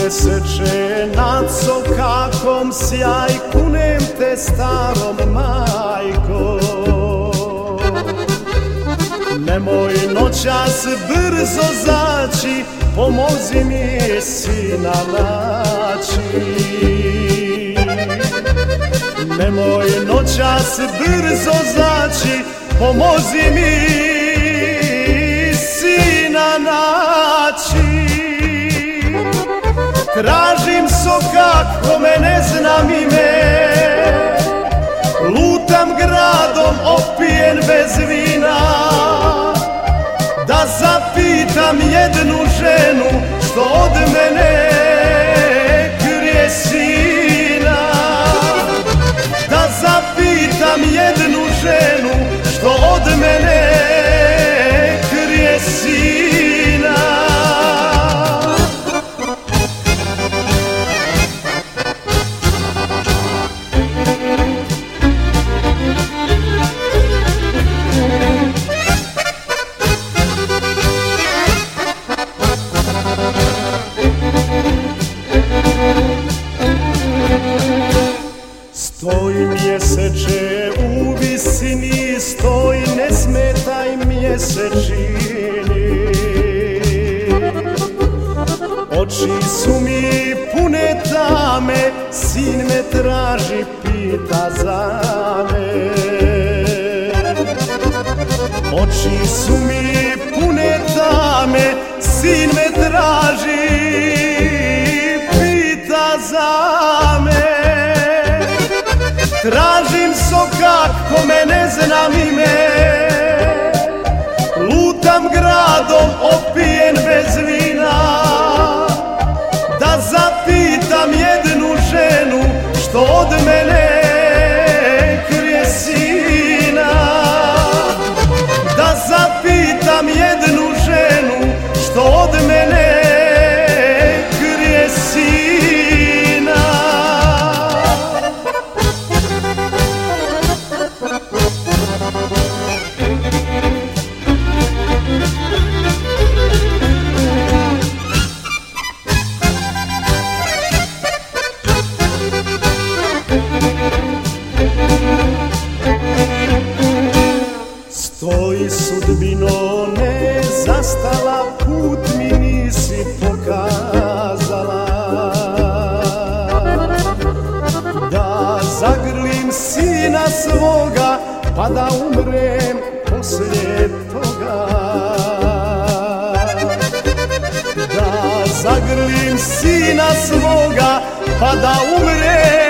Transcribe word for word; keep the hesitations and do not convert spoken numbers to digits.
mjeseče nad sokakom sjaj, kunem te starom majko. Nemoj noćas brzo zaći, pomozi mi sina naći. Nemoj noćas brzo zaći, pomozi mi sina naći. Tražim sokak kome ne znam ime, lutam gradom opijen bez vina, da zapitam jednu ženu što od mene krije sina. Da zapitam jednu ženu što od mene krije sina. Stoj mjeseče u visini, stoj, ne smetaj mjesečini. Oči su mi pune tame, sin me traži, pita za me. Oči su mi pune tame, sin me traži, pita za me. Tražim sokak kome ne znam ime, lutam gradom opijen bez vina, da zapitam jednu ženu što od mene krije sina. Da zapitam jednu ženu što od mene krije sina. Stoj sudbino, ne zastala, put mi nisi pokazala. Da zagrlim sina svoga, pa da umrem poslije toga. Da zagrlim sina svoga, pa da umrem